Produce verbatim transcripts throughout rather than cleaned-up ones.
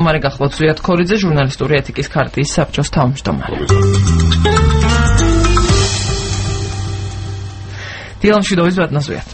მარე გახლავთ ზვიად ქორიძე, ჟურნალისტური ეთიკის ქარტიის საბჭოს თავმჯდომარე. დილამშვიდობის ბატონზვიად.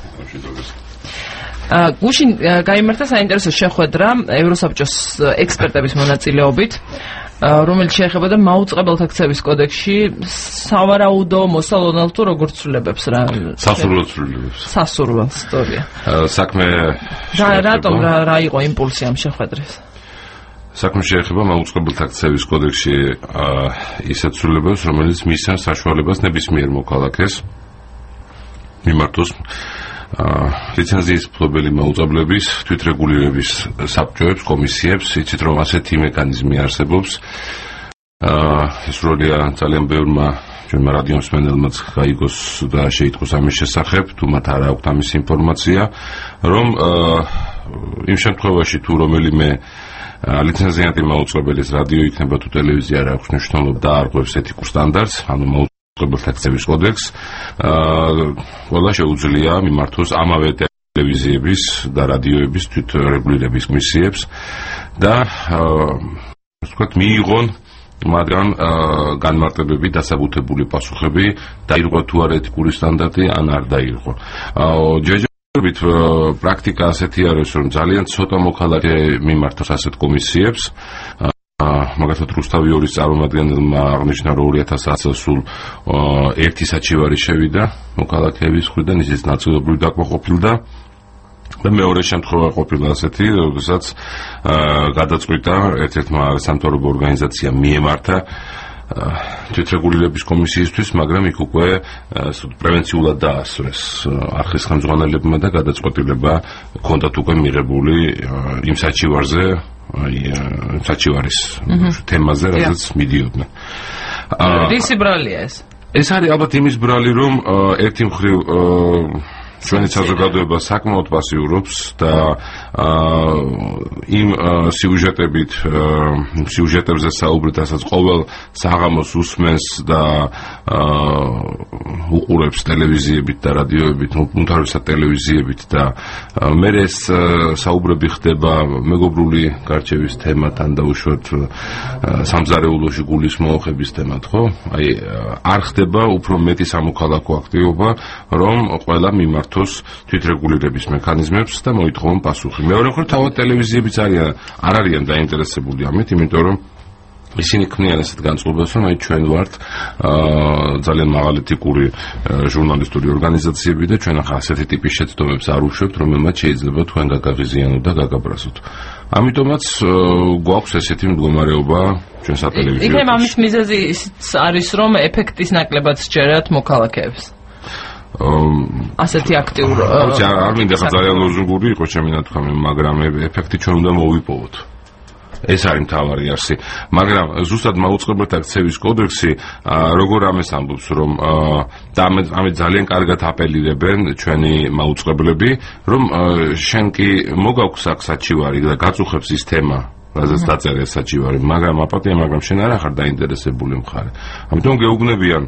გუშინ გაიმართა საინტერესო შეხვედრა ევროსაბჭოს ექსპერტების მონაწილეობით, რომელიც შეეხებოდა მაუწყებელთა ქცევის კოდექსში სავარაუდო მოსალოდნელ თუ როგორც ცვლილებებს რა სასურველ ცვლილებებს სასურველ ისტორია საქმე რატომ რა იყო იმპულსი ამ შეხვედრის საქმე შეეხება მაუწყებელთა ქცევის კოდექსში ისეთ ცვლილებებს რომელიც მისცემს საშუალებას ნებისმიერ მოქალაქეს მიმართოს ლიცენზიის მფლობელი მაუწყებლების თვითრეგულირების საბჭოებს, კომისიებს, იცით რომ ასეთი მექანიზმი არსებობს. ეს როლია ძალიან ბევრმა ჩვენმა რადიომსმენელმაც გაიგოს და შეიტყოს ამის შესახებ, თუ მათ არ აქვთ ამის ინფორმაცია, რომ იმ შემთხვევაში თუ რომელიმე ლიცენზიანტი მაუწყებელის რადიო იქნება თუ ტელევიზია არ აქვს მნიშვნელობა და არ ყვებს ეთიკურ სტანდარტს, ანუ მაუწყებელთა ქცევის კოდექსს, ყველა შეუძლია მიმართოს ამავე ტელევიზიების და რადიოების თვითრეგულირების კომისიებს და ვთქვათ მიიღონ მაგრამ განმარტებები, დასაბუთებული პასუხები, დაირღვა თუ არა ეთიკური სტანდარტი, ან არ დაირღვა. ჯერჯერობით პრაქტიკა ასეთი არის, რომ ძალიან ცოტა მოქალაქე მიმართოს ასეთ კომისიებს. მაგალითად რუსთავი ორის წარმომადგენელმა აღნიშნა, რომ ორი ათას ათი წელს სულ ერთი საჩივარი შევიდა მოქალაქეების მხრიდან, ისიც ნაწილობრივ დაკმაყოფილდა. და მეორე შემთხვევა ყოფილა ასეთი, როდესაც გადაწყვიტა ერთ-ერთმა სამთავრობო ორგანიზაციამ მიემართა თვითრეგულირების კომისიისთვის, მაგრამ იქ უკვე პრევენციულად დაასვეს არხის ხელმძღვანელებმა და გადაწყვეტილება ჰქონდათ უკვე მიღებული იმ საჩივარზე, აი საჩივარის თემაზე, რაზეც მიდიოდნენ. რისი ბრალია ეს? ეს არის ალბათ იმის ბრალი, რომ ერთი მხრივ ჩვენი საზოგადოება საკმაოდ პასიურობს და იმ სიუჟეტებით, სიუჟეტებზე საუბრით, რასაც ყოველ საღამოს უსმენს და უყურებს ტელევიზიებით და რადიოებით, უმთავრესად ტელევიზიებით და მე ეს საუბრები ხდება მეგობრული გარჩევის თემათან და უშუალოდ სამზარეულოში გულის მოოხების თემად, ხო? აი არ ხდება უფრო მეტი სამოქალაქო აქტივობა, რომ ყველა მიმართ თვითრეგულირების მექანიზმებს და მოითხოვონ პასუხი. მეორე მხრივ თავად ტელევიზიებიც არიან არ არიან დაინტერესებული ამით, იმიტომ რომ ისინი ქმნიან ასეთ განწყობას, რომ აი ჩვენ ვართ ძალიან მაღალი ეთიკური ჟურნალისტური ორგანიზაციები და ჩვენ ახლა ასეთი ტიპის შეცდომებს არ უშვებთ, რომელმაც შეიძლება თქვენ გაგაღიზიანოთ და გაგაბრაზოთ. ამიტომაც გვაქვს ესეთი მდგომარეობა ჩვენ სატელევიზიო. იქნებ ამის მიზეზი არის, რომ ეფექტის ნაკლებად სჯერათ მოქალაქეებს. ასეთი აქტიურ არ მინდა ხა ძალიან ლოზუნგური იყოს ჩემი ნათქვამი, მაგრამ ეფექტი ჩვენ უნდა მოვიპოვოთ. ეს არის მთავარი არსი. მაგრამ ზუსტად მაუწყებელთა ქცევის კოდექსი როგორ ამას ამბობს, რომ და ამით ძალიან კარგად აპელირებენ ჩვენი მაუწყებლები, რომ შენ კი მოგაქვს აქ საჩივარი და გაწუხებს ის თემა, რაზეც დაწერე საჩივარი, მაგრამ აპატია, მაგრამ შენ არ ახარ დაინტერესებული მხარე. ამიტომ გეუბნებიან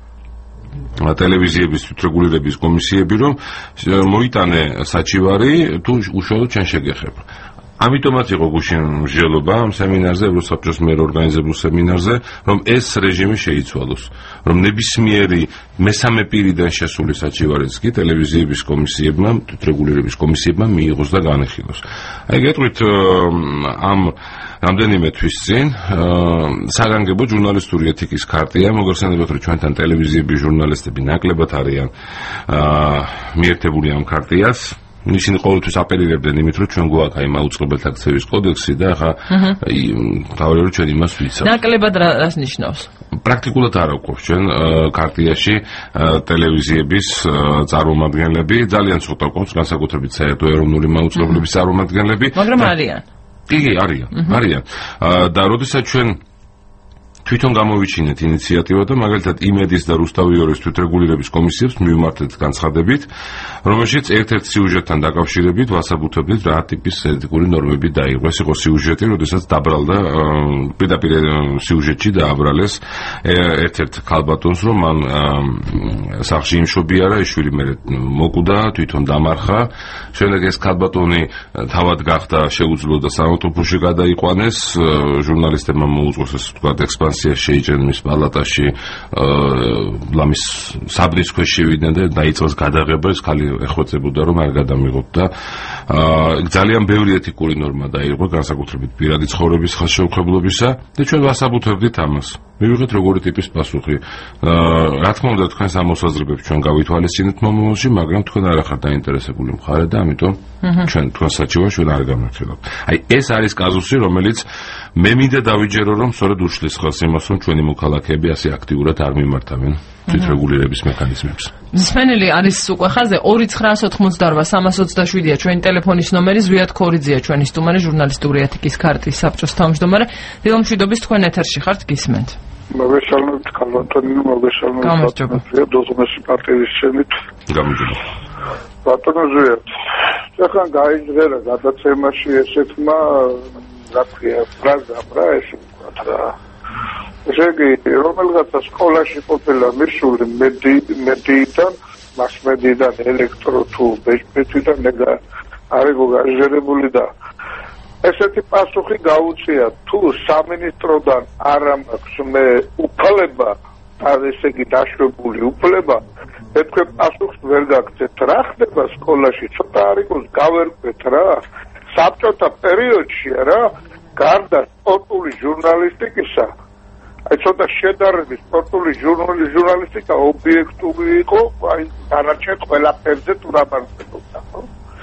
ტელევიზიების თვითრეგულირების კომისიები, რომ მოიტანე საჩივარი თუ უშუალოდ ჩვენ შეგეხებ. ამიტომაც იყო გუშინ მსჯელობა ამ სემინარზე, ევროსაბჭოს მიერ ორგანიზებულ სემინარზე, რომ ეს რეჟიმი შეიცვალოს, რომ ნებისმიერი მესამე პირიდან შესული საჩივარიც კი ტელევიზიების კომისიებმა, თვითრეგულირების კომისიებმა მიიღოს და განეხილოს. აი გეტყვით ამ რამდენიმე თვის წინ საგანგებო ჟურნალისტური ეთიკის ქარტია, მოგეხსენებათ, რომ ჩვენთან ტელევიზიების ჟურნალისტები ნაკლებად არიან მიერთებული ამ ქარტიას. ისინი ყოველთვის აპელირებდნენ იმით, რომ ჩვენ გვაქვს აი მაუწყებელთა ქცევის კოდექსი და ახლა თავი რომ ჩვენ იმას ვიცავთ. ნაკლებად რას ნიშნავს? პრაქტიკულად არ აქვს ჩვენ ქარტიაში ტელევიზიების წარმომადგენლები, ძალიან ცოტა გვაქვს, განსაკუთრებით საერთო ეროვნული მაუწყებლობის წარმომადგენლები. მაგრამ არიან. კი, კი, არიან, არიან. და როდესაც ჩვენ თვითონ გამოვიჩინეთ ინიციატივა და მაგალითად იმედის და რუსთავიორის თვითრეგულირების კომისიებს მივმართეთ განცხადებით, რომელშიც ერთ-ერთ სიუჟეტთან დაკავშირებით ვასაბუთებდით რა ტიპის ეთიკური ნორმები დაიღო. ეს იყო სიუჟეტი, როდესაც დაბრალდა პირდაპირ სიუჟეტში დააბრალეს ერთ-ერთ ქალბატონს, რომ მან სახლში იმშობიარა, ის შვილი მერე მოკვდა, თვითონ დამარხა. შემდეგ ეს ქალბატონი თავად გახდა შეუძლო და საავტობუსში გადაიყვანეს. ჟურნალისტებმა მოუწყვეს ასე ვთქვათ ექსპანსია შეიჭრნენ მის პალატაში, ლამის საბნის ქვეშ შევიდნენ და დაიწყეს გადაღება. ეს ქალი ეხვეწებოდა რომ არ გადამიღოთ და ძალიან ბევრი ეთიკური ნორმა დაიღო, განსაკუთრებით პირადი ცხოვრების ხელშეუხებლობისა და ჩვენ ვასაბუთებდით ამას. მივიღეთ როგორი ტიპის პასუხი. რა თქმა უნდა თქვენს ამ მოსაზრებებს ჩვენ გავითვალისწინეთ მომავალში, მაგრამ თქვენ არ ახართ დაინტერესებული მხარე და ამიტომ ჩვენ თქვენ საჩივარს ჩვენ არ გამართლებთ. აი ეს არის კაზუსი, რომელიც მე მინდა დავიჯერო, რომ სწორედ უშლის ხელს იმას, რომ ჩვენი მოქალაქეები ასე აქტიურად არ მიმართავენ თვითრეგულირების მექანიზმებს. მსმენელი არის უკვე ხაზზე ორი ცხრაას ოთხმოცდაორვა სამას ოცდაშვიდია ჩვენი ტელეფონის ნომერი, ზვიად ქორიძეა ჩვენი სტუმარი, ჟურნალისტური ეთიკის ქარტის საბჭოს თავმჯდომარე. დილომშვიდობის, თქვენ ეთერში ხართ, გისმენთ. მოგესალმებით, კალვატონი, მოგესალმებით. დოზმესი პარტიის შემით. გამარჯობა. ბატონო ზვიად, ახლა გაიძღერა გადაცემაში ესეთმა, რა ქვია, ფრაზამ რა, ესე ვთქვათ რა. ესე იგი, რომელღაცა სკოლაში ყოფილა მისული მედიიდან, მასმედიიდან, ელექტრო თუ ბეჭდვითიდან არ იყო გაჟღერებული და ესეთი პასუხი გაუწია, თუ სამინისტროდან არ მაქვს მე უფლება, ესე იგი დაშვებული უფლება, თქვენ პასუხს ვერ გაგცეთ. რა ხდება სკოლაში? ცოტა არ იყოს გავერკვეთ რა. საბჭოთა პერიოდში რა, გარდა სპორტული ჟურნალისტიკისა, აი ცოტა შედარებით სპორტული ჟურნალისტიკა ობიექტური იყო, აი დანარჩენ ყველაფერზე თურაბარდებოდა, ხო?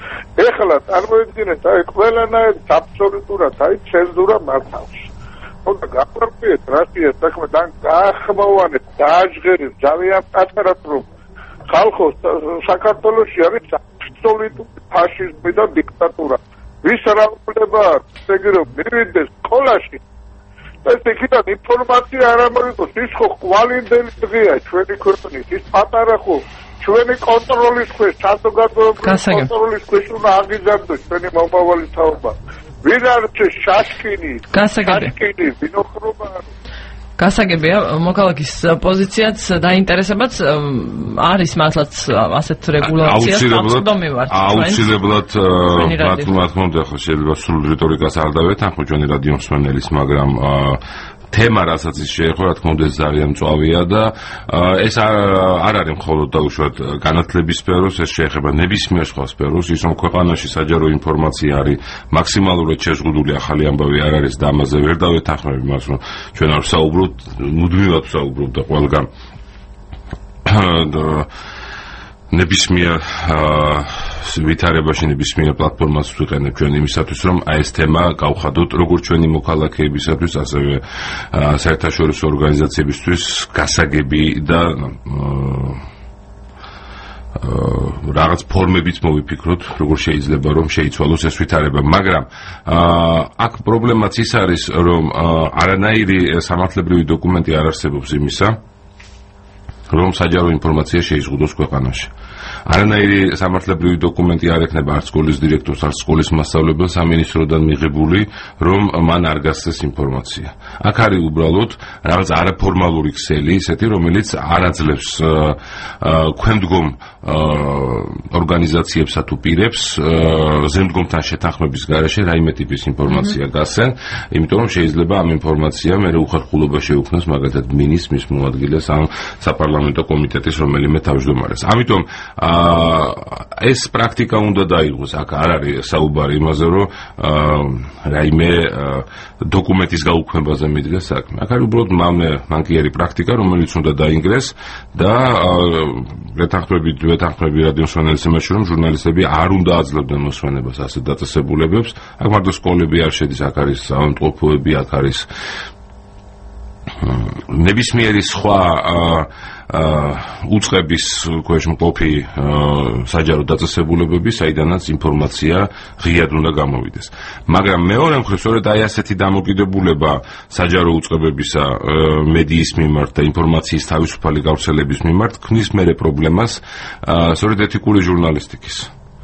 ეხლა წარმოიდგინეთ, აი ყველანაირ აბსოლუტურად აი ცენზურა მართავს. ხოდა გავარკვიეთ რაშია საქმე, და გაახმოვანეთ, დააჟღერეთ ძალიან პატარად, რომ ხალხო საქართველოში არის აბსოლუტური ფაშიზმი და დიქტატურა. ვის რა უფლება აქვს, ესე რომ მივიდეს სკოლაში და ეს იქიდან ინფორმაცია არ ამოიღოს, ის ხო ყვალინდელი დღეა ჩვენი ქვეყნის, ის პატარა ხო ჩვენი კონტროლის ქვეშ, საზოგადოებრივი კონტროლის ქვეშ უნდა აღიზარდოს ჩვენი მომავალი თაობა. ვინ არის შაშკინი? შაშკინი, ვინოხრობა? გასაგებია, მოქალაქის პოზიციაც დაინტერესებაც არის მართლაც ასეთ რეგულაციას თავმჯდომივართ. აუცილებლად, რა თქმა უნდა, ხო შეიძლება სრულ რიტორიკას არ დავეთანხმო ჩვენი რადიო მსმენელის, მაგრამ თემა, რასაც ის შეეხო, რა თქმა უნდა, ძალიან მწვავეა და ეს არ არის მხოლოდ და უშუალოდ განათლების სფეროს, ეს შეეხება ნებისმიერ სხვა სფეროს, ის რომ ქვეყანაში საჯარო ინფორმაცია არის მაქსიმალურად შეზღუდული, ახალი ამბავი არ არის და ამაზე ვერ დავეთანხმები მას, რომ ჩვენ არ ვსაუბრობთ, მუდმივად ვსაუბრობთ და ყველგან ნებისმიერ ვითარებაში ნებისმიერ პლატფორმას ვიყენებ ჩვენ იმისათვის, რომ აი ეს თემა გავხადოთ როგორც ჩვენი მოქალაქეებისათვის, ასევე საერთაშორისო ორგანიზაციებისთვის გასაგები და რაღაც ფორმებით მოვიფიქროთ, როგორ შეიძლება რომ შეიცვალოს ეს ვითარება, მაგრამ აქ პრობლემაც ის არის, რომ არანაირი სამართლებრივი დოკუმენტი არ არსებობს იმისა, რომ საჯარო ინფორმაცია შეიზღუდოს ქვეყანაში. არანაირი სამართლებრივი დოკუმენტი არ ექნება არც სკოლის დირექტორს, არც სკოლის მასწავლებელს სამინისტროდან მიღებული, რომ მან არ გასცეს ინფორმაცია. აქ არის უბრალოდ რაღაც არაფორმალური ქსელი, ისეთი, რომელიც არ აძლევს ქვემდგომ ორგანიზაციებსა თუ პირებს ზემდგომთან შეთანხმების გარეშე რაიმე ტიპის ინფორმაცია გასცენ, იმიტომ რომ შეიძლება ამ ინფორმაციამ მერე უხერხულობა შეუქმნას მაგალითად მინის, მის მოადგილეს ამ საპარლამენტო კომიტეტის რომელიმე თავმჯდომარეს. ამიტომ ეს პრაქტიკა უნდა დაიღოს. აქ არ არის საუბარი იმაზე, რომ რაიმე დოკუმენტის გაუქმებაზე მიდგეს საქმე. აქ არის უბრალოდ მანკიერი პრაქტიკა, რომელიც უნდა დაინგრეს და ვეთანხმებით ვეთანხმები რადიო მსმენელის იმაში, რომ ჟურნალისტები არ უნდა აძლევდნენ მოსვენებას ასეთ დაწესებულებებს. აქ მარტო სკოლები არ შედის, აქ არის საავადმყოფოები, აქ არის ნებისმიერი სხვა უწყების ქვეშ მყოფი საჯარო დაწესებულებები, საიდანაც ინფორმაცია ღიად უნდა გამოვიდეს. მაგრამ მეორე მხრივ, სწორედ აი ასეთი დამოკიდებულება საჯარო უწყებებისა მედიის მიმართ და ინფორმაციის თავისუფალი გავრცელების მიმართ ქმნის მერე პრობლემას სწორედ ეთიკური ჟურნალისტიკის.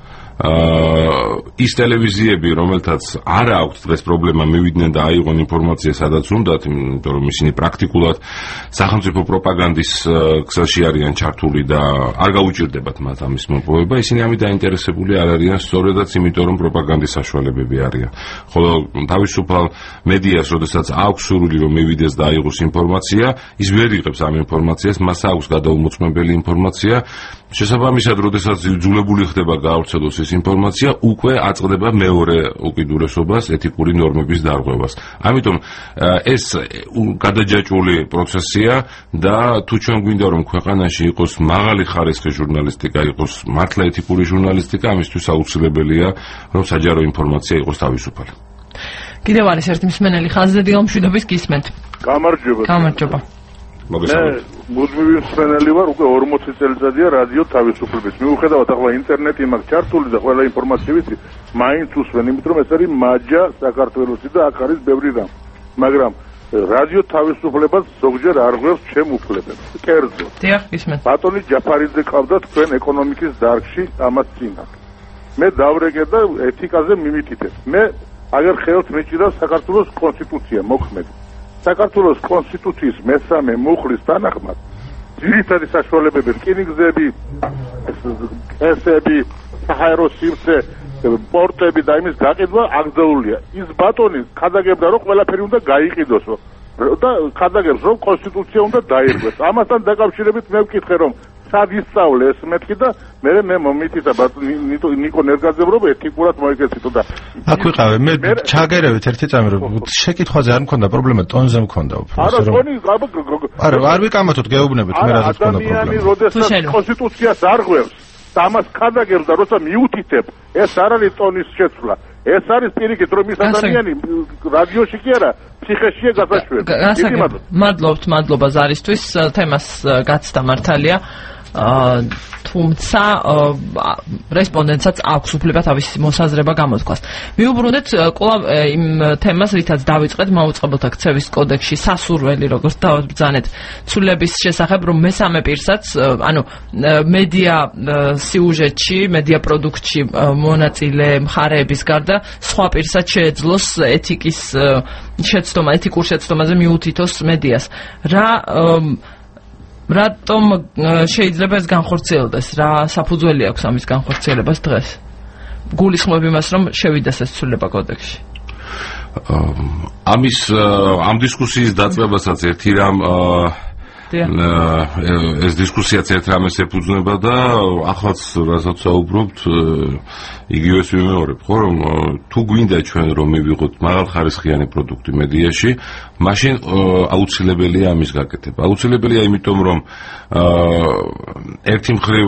ის ტელევიზიები, რომელთაც არ აქვთ დღეს პრობლემა მივიდნენ და აიღონ ინფორმაცია სადაც უნდათ, იმიტომ რომ ისინი პრაქტიკულად სახელმწიფო პროპაგანდის გზაში არიან ჩართული და არ გაუჭირდებათ მათ ამის მოპოვება, ისინი ამით დაინტერესებული არ არიან სწორედაც იმიტომ რომ პროპაგანდის საშუალებები არიან. ხოლო თავისუფალ მედიას, როდესაც აქვს სურვილი რომ მივიდეს და აიღოს ინფორმაცია, ის ვერ იღებს ამ ინფორმაციას, მას აქვს გადაუმოწმებელი ინფორმაცია. შესაბამისად, როდესაც იძულებული ხდება გაავრცელოს ეს ინფორმაცია, უკვე აწყდება მეორე უკიდურესობას, ეთიკური ნორმების დარღვევას. ამიტომ ეს გადაჯაჭვული პროცესია და თუ ჩვენ გვინდა რომ ქვეყანაში იყოს მაღალი ხარისხის ჟურნალისტიკა, იყოს მართლა ეთიკური ჟურნალისტიკა, ამისთვის აუცილებელია რომ საჯარო ინფორმაცია იყოს თავისუფალი. კიდევ არის ერთი მსმენელი ხაზზე, დილამშვიდობის გისმენთ. გამარჯობა. გამარჯობა. მე მუდმივი მსმენელი ვარ, უკვე ორმოცი წელიწადია რადიო თავისუფლების. მიუხედავად ახლა ინტერნეტი მაქვს ჩართული და ყველა ინფორმაცია ვიცი, მაინც უსვენ, იმიტომ რომ ეს არის მაჯა საქართველოსი და აქ არის ბევრი რამ. მაგრამ რადიო თავისუფლებას ზოგჯერ არღვევს ჩემ უფლებებს. კერძო. დიახ, ისმენთ. ბატონი ჯაფარიძე ყავდა თქვენ ეკონომიკის დარგში ამას წინა. მე დავრეგე და ეთიკაზე მიმითითებ. მე აგერ ხელთ მიჭირა საქართველოს კონსტიტუცია მოქმედი. საქართველოს კონსტიტუციის მესამე მუხლის თანახმად ძირითადი საშუალებები, რკინიგზები, ესები, საჰაერო სივრცე, პორტები და იმის გაყიდვა აკრძალულია. ის ბატონი ხადაგებდა რომ ყველაფერი უნდა გაიყიდოსო და ხადაგებს რომ კონსტიტუცია უნდა დაირღვეს. ამასთან დაკავშირებით მე ვკითხე რომ სად ისწავლე ეს მეთქი და მე მე მომიტიცა ნიკო ნერგაძემ რომ ეთიკურად მოიქეციტო და აქ ვიყავე მე ჩაგერევით ერთი წამი რომ შეკითხვაზე არ მქონდა პრობლემა, ტონზე მქონდა უფრო. არა, ტონი არა, არ ვიკამათოთ, გეუბნებით მე რაზეც მქონდა პრობლემა. ადამიანი როდესაც კონსტიტუციას არღვევს და ამას ხადაგებს და როცა მიუთითებ, ეს არ არის ტონის შეცვლა. ეს არის პირიქით რომ ის ადამიანი რადიოში კი არა, ფსიქეშია გასაშვები. მადლობთ, მადლობა ზარისთვის, თემას გაცდა მართალია. თუმცა რესპონდენტსაც აქვს უფლება თავისი მოსაზრება გამოთქვას. მიუბრუნდეთ კვლავ იმ თემას, რითაც დავიწყეთ მაუწყებელთა ქცევის კოდექსში სასურველი, როგორც დავაბრძანეთ ცვლილების შესახებ, რომ მესამე პირსაც, ანუ მედია სიუჟეტში, მედია პროდუქტში მონაწილე მხარეების გარდა სხვა პირსაც შეეძლოს ეთიკის შეცდომა, ეთიკურ შეცდომაზე მიუთითოს მედიას. რა რატომ შეიძლება ეს განხორციელდეს? რა საფუძველი აქვს ამის განხორციელებას დღეს? გულისხმობ იმას, რომ შევიდეს ეს ცვლილება კოდექსში. ამის ამ დისკუსიის დაწყებასაც ერთი რამ ეს დისკუსიაც ერთ რამეს ეფუძნება და ახლაც რასაც საუბრობთ, იგივეს ვიმეორებ, ხო, რომ თუ გვინდა ჩვენ რომ მივიღოთ მაღალხარისხიანი პროდუქტი მედიაში, მაშინ აუცილებელია ამის გაკეთება. აუცილებელია იმიტომ, რომ ერთი მხრივ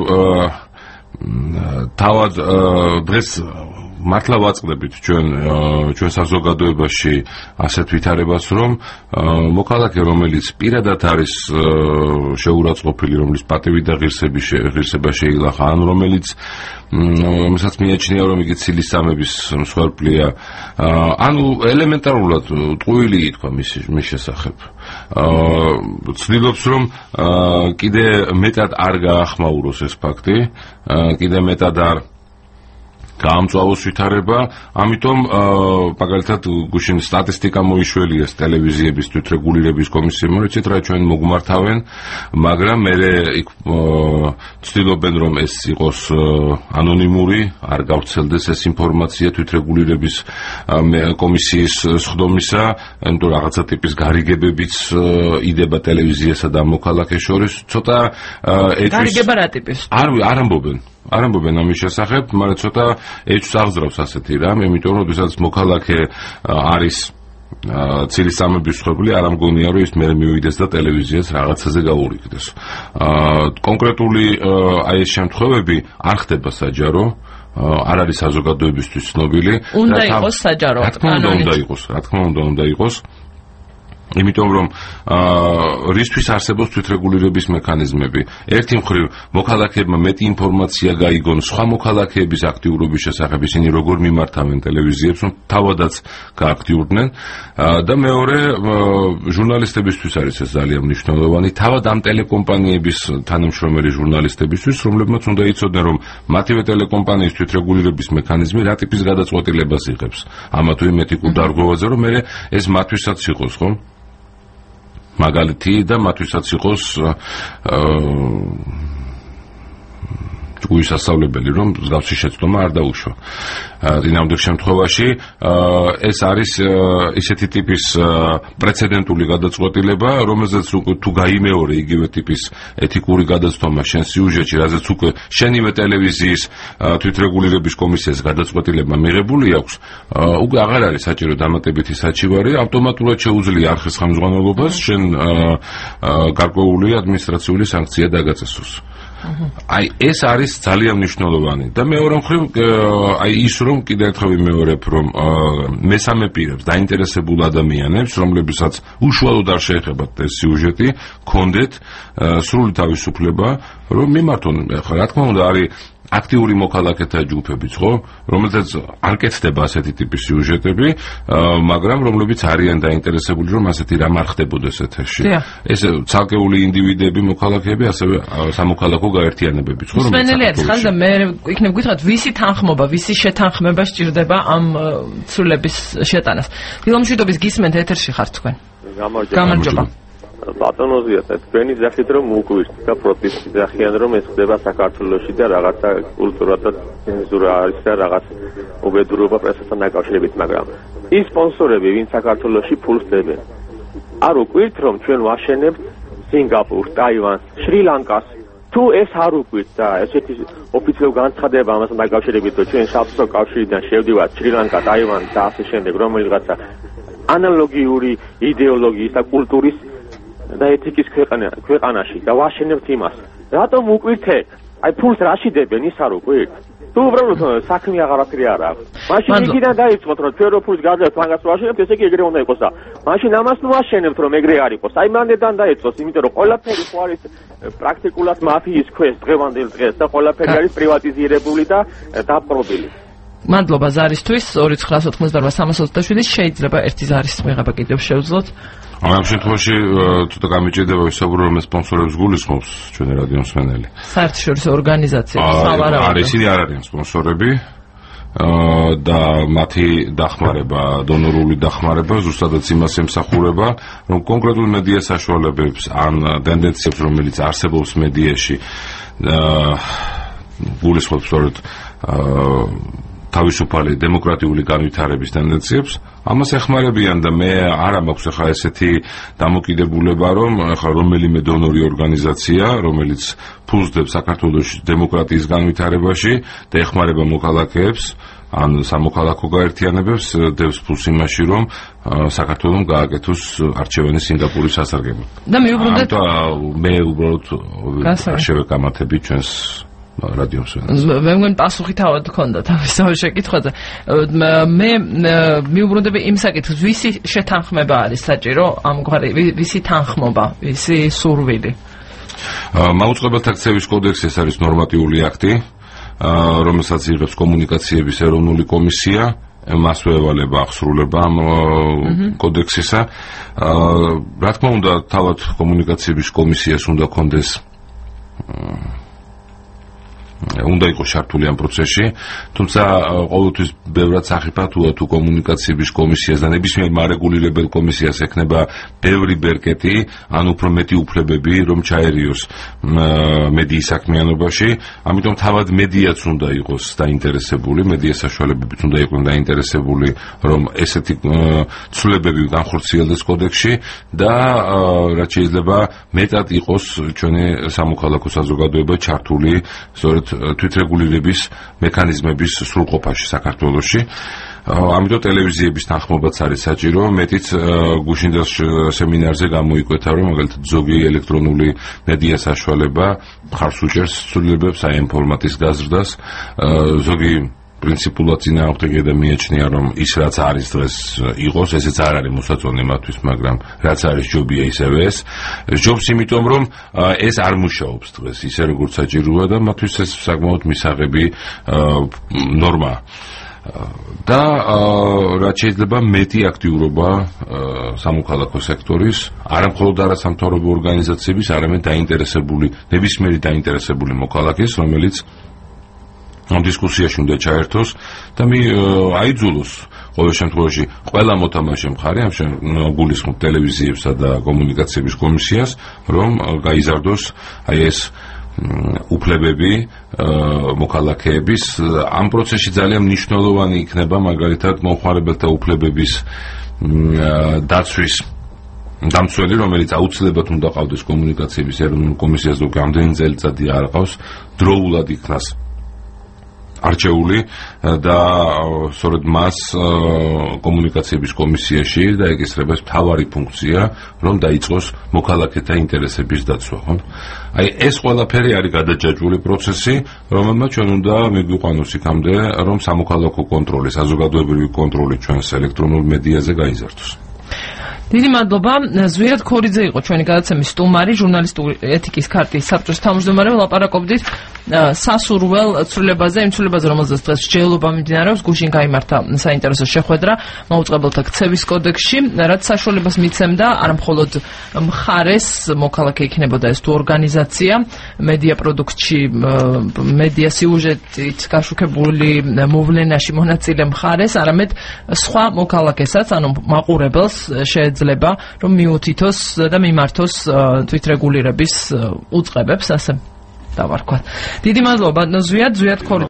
თავად დღეს მართლა ვაწყდებით ჩვენ ჩვენ საზოგადოებაში ასეთ ვითარებას, რომ მოქალაქე, რომელიც პირადად არის შეურაცხყოფილი, რომლის პატივი და ღირსება შეილახა, ან რომელიც რომელსაც მიაჩნია, რომ იგი ცილისწამების მსხვერპლია, ანუ ელემენტარულად ტყუილი ითქვა მის შესახებ. ცდილობს, რომ კიდე მეტად არ გაახმაუროს ეს ფაქტი, კიდე მეტად არ გაამწვავოს ვითარება, ამიტომ მაგალითად გუშინ სტატისტიკა მოიშველიეს ტელევიზიების თვითრეგულირების კომისიამ, როდესაც რა ჩვენ მოგმართავენ, მაგრამ მე ცდილობენ რომ ეს იყოს ანონიმური, არ გავრცელდეს ეს ინფორმაცია თვითრეგულირების კომისიის სხდომისა, ანუ რაღაცა ტიპის გარიგებებიც იდება ტელევიზიასა და მოქალაქეს შორის, ცოტა გარიგება რა ტიპის? არ არ ამბობენ. არ ამბობენ ამის შესახებ, მაგრამ ცოტა ეჭვს აღძრავს ასეთი რამ, იმიტომ რომ როდესაც მოქალაქე არის ცილისწამების მსხვერპლი, არ ამგონია რომ ის მე მივიდეს და ტელევიზიას რაღაცაზე გაურიგდეს. კონკრეტული აი ეს შემთხვევები არ ხდება საჯარო, არ არის საზოგადოებისთვის ცნობილი. უნდა იყოს საჯარო. რა თქმა უნდა, უნდა იყოს, რა თქმა უნდა, უნდა იყოს. იმიტომ რომ რისთვის არსებობს თვითრეგულირების მექანიზმები. ერთი მხრივ მოქალაქეებმა მეტი ინფორმაცია გაიგონ სხვა მოქალაქეების აქტიურობის შესახებ, ისინი როგორ მიმართავენ ტელევიზიებს, რომ თავადაც გააქტიურდნენ და მეორე ჟურნალისტებისთვის არის ეს ძალიან მნიშვნელოვანი, თავად ამ ტელეკომპანიების თანამშრომელი ჟურნალისტებისთვის, რომლებმაც უნდა იცოდნენ, რომ მათივე ტელეკომპანიის თვითრეგულირების მექანიზმი რა ტიპის გადაწყვეტილებას იღებს ამა თუ იმ ეთიკურ დარღვევაზე, რომ მე ეს მათთვისაც იყოს, ხო? მაგალითი და მათთვისაც იყოს უისასწავლებელი, რომ მსგავსი შეცდომა არ დაუშვა. წინააღმდეგ შემთხვევაში ეს არის ისეთი ტიპის პრეცედენტული გადაწყვეტილება, რომელზეც თუ გაიმეორე იგივე ტიპის ეთიკური გადაცდომა შენ სიუჟეტში, რაზეც უკვე შენივე ტელევიზიის თვითრეგულირების კომისიას გადაწყვეტილება მიღებული აქვს, უკვე აღარ არის საჭირო დამატებითი საჩივარი, ავტომატურად შეუძლია არხის ხელმძღვანელობას შენ გარკვეული ადმინისტრაციული სანქცია დაგაწესოს. აი ეს არის ძალიან მნიშვნელოვანი და მეორე მხრივ აი ის რომ კიდევ ერთხელ ვიმეორებ რომ მესამე პირებს დაინტერესებულ ადამიანებს რომლებსაც უშუალოდ არ შეეხებათ ეს სიუჟეტი კონდეთ სრული თავისუფლება რომ მიმართონ ხა რა თქმა უნდა არის აქტიური მოქალაქეთა ჯგუფებიც ხო რომელზეც არ კეთდება ასეთი ტიპის სიუჟეტები მაგრამ რომლებიც არიან დაინტერესებული რომ ასეთი რამ არ ხდებოდეს ეთერში ეს ცალკეული ინდივიდები მოქალაქეები ასევე სამოქალაქო გაერთიანებებიც ხო რომელიც სპენელი არის ხალხი და მე იქნებ გითხრათ ვისი თანხმობა ვისი შეთანხმება სჭირდება ამ ცვლილების შეტანას ფილმშვიდობის გისმენთ ეთერში ხართ თქვენ გამარჯობა ბატონოზია თქვენი ძახით რომ უკვირთ და პროტესტი ძახიან რომ ეს ხდება საქართველოში და რაღაცა კულტურა და ცენზურა არის და რაღაც უბედურობა პრესასთან დაკავშირებით მაგრამ ის სპონსორები ვინ საქართველოში ფულს დებენ არ უკვირთ რომ ჩვენ ვაშენებთ სინგაპურს, ტაივანს, შრი-ლანკას თუ ეს არ უკვირთ და ესეთი ოფიციალური განცხადება ამასთან დაკავშირებით რომ ჩვენ საბჭოთა კავშირიდან შევდივართ შრი-ლანკა, ტაივანი და ასე შემდეგ რომელიღაცა ანალოგიური იდეოლოგიის და კულტურის და ეთიკის ქვეყანაში და ვაშენებთ იმას. რატომ უკვირთ ეგ? აი ფულს რაში დებენ ის არ უკვირთ? თუ უბრალოდ საქმე აღარაფერი არ აქვს. მაშინ იქიდან დაიწყოთ რომ ჩვენ რო ფულს გაძლევთ მაგას ვაშენებთ ესე იგი ეგრე უნდა იყოს და მაშინ ამას ნუ ვაშენებთ რომ ეგრე არ იყოს. აი მანდედან დაიწყოს, იმიტომ რომ ყველაფერი ხო არის პრაქტიკულად მაფიის ქვეშ დღევანდელ დღეს და ყველაფერი არის პრივატიზირებული და დაპყრობილი. მადლობა ზარისთვის ორი ცხრაას ოთხმოცდაორვა სამას ოცდაშვიდი შეიძლება ერთი ზარის მიღება კიდევ შევძლოთ. ამ შემთხვევაში ცოტა გამიჭირდება ვისაუბრო რომ სპონსორებს გულისხმობს ჩვენი რადიო მსმენელი. საერთაშორისო ორგანიზაციები სავარაუდოდ. არ ისინი არ არიან სპონსორები და მათი დახმარება, დონორული დახმარება ზუსტადაც იმას ემსახურება, რომ კონკრეტულ მედია საშუალებებს ან ტენდენციებს, რომელიც არსებობს მედიაში, გულისხმობს სწორედ თავისუფალი დემოკრატიული განვითარების ტენდენციებს, ამას ეხმარებიან და მე არა მაქვს ახლა ესეთი დამოკიდებულება, რომ ახლა რომელიმე დონორი ორგანიზაცია, რომელიც ფულს დებს საქართველოს დემოკრატიის განვითარებაში და ეხმარება მოქალაქეებს, ან სამოქალაქო გაერთიანებებს დებს ფულს იმაში, რომ საქართველოს გააკეთოს არჩევანი სინგაპურის სასარგებლოდ. და მიუბრუნდეთ მე უბრალოდ შევეკამათები ჩვენს რადიოს. მე მგონი პასუხი თავად გქონდა თავის შეკითხვაზე. მე მიუბრუნდები იმ საკითხს, ვისი შეთანხმება არის საჭირო ამგვარი ვისი თანხმობა, ვისი სურვილი? მაუწყებელთა ქცევის კოდექსი ეს არის ნორმატიული აქტი, რომელსაც იღებს კომუნიკაციების ეროვნული კომისია, მასვე ევალება აღსრულება ამ კოდექსისა. რა თქმა უნდა, თავად კომუნიკაციების კომისიას უნდა კონდეს უნდა იყოს ჩართული ამ პროცესში, თუმცა ყოველთვის ბევრად სახიფათოა თუ კომუნიკაციების კომისიას და ნებისმიერ მარეგულირებელ კომისიას ექნება ბევრი ბერკეტი, ან უფრო მეტი უფლებები, რომ ჩაერიოს მედიის საქმიანობაში, ამიტომ თავად მედიაც უნდა იყოს დაინტერესებული, მედია საშუალებებიც უნდა იყვნენ დაინტერესებული, რომ ესეთი ცვლილებები განხორციელდეს კოდექსში და რაც შეიძლება მეტად იყოს ჩვენი სამოქალაქო საზოგადოება ჩართული სწორედ თვითრეგულირების მექანიზმების სრულყოფაში საქართველოში. ამიტომ ტელევიზიების თანხმობაც არის საჭირო, მეტიც გუშინდელ სემინარზე გამოიკვეთა, რომ მაგალითად ზოგი ელექტრონული მედია საშუალება მხარს უჭერს ცვლილებებს აი ამ ფორმატის გაზრდას, ზოგი პრინციპულად წინააღმდეგია და მიაჩნია, რომ ის რაც არის დღეს იყოს, ესეც არ არის მოსაწონი მათთვის, მაგრამ რაც არის ჯობია ისევე ეს. ჯობს იმიტომ, რომ ეს არ მუშაობს დღეს ისე როგორც საჭიროა და მათთვის ეს საკმაოდ მისაღები ნორმაა. და რაც შეიძლება მეტი აქტიურობა სამოქალაქო სექტორის, არა მხოლოდ არასამთავრობო ორგანიზაციების, არამედ დაინტერესებული, ნებისმიერი დაინტერესებული მოქალაქის, რომელიც ამ დისკუსიაში უნდა ჩაერთოს და აიძულოს ყოველ შემთხვევაში ყველა მოთამაშე მხარე, ამ შემთხვევაში გულისხმობ ტელევიზიებსა და კომუნიკაციების კომისიას, რომ გაიზარდოს აი ეს უფლებები მოქალაქეების. ამ პროცესში ძალიან მნიშვნელოვანი იქნება მაგალითად მომხმარებელთა უფლებების დაცვის დამცველი, რომელიც აუცილებლად უნდა ყავდეს კომუნიკაციების ეროვნულ კომისიას, რომ რამდენი წელიწადი არ ყავს, დროულად იქნას არჩეული და სწორედ მას კომუნიკაციების კომისიაში დაეკისრება მთავარი ფუნქცია, რომ დაიწყოს მოქალაქეთა ინტერესების დაცვა. აი ეს ყველაფერი არის გადაჯაჭვული პროცესი, რომელმაც ჩვენ უნდა მიგვიყვანოს იქამდე, რომ სამოქალაქო კონტროლი, საზოგადოებრივი კონტროლი ჩვენს ელექტრონულ მედიაზე გაიზარდოს. დიდი მადლობა. ზვიად ქორიძე იყო ჩვენი გადაცემის სტუმარი, ჟურნალისტური ეთიკის ქარტიის საბჭოს თავმჯდომარე. ვლაპარაკობდით სასურველ ცვლილებაზე, იმ ცვლილებაზე, რომელზეც დღეს მსჯელობა მიმდინარეობს. გუშინ გაიმართა საინტერესო შეხვედრა მაუწყებელთა ქცევის კოდექსში, რაც საშუალებას მიცემდა არა მხოლოდ მხარეს, მოქალაქე იქნებოდა ეს თუ ორგანიზაცია, მედია პროდუქტში, მედია სიუჟეტით გაშუქებული მოვლენაში მონაწილე მხარეს, არამედ სხვა მოქალაქესაც, ანუ მაყურებელს შეეძლება, რომ მიუთითოს და მიმართოს თვითრეგულირების უწყებებს, ასე დავარქვათ. დიდი მადლობა ზვიად, ზვიად ქორიძე.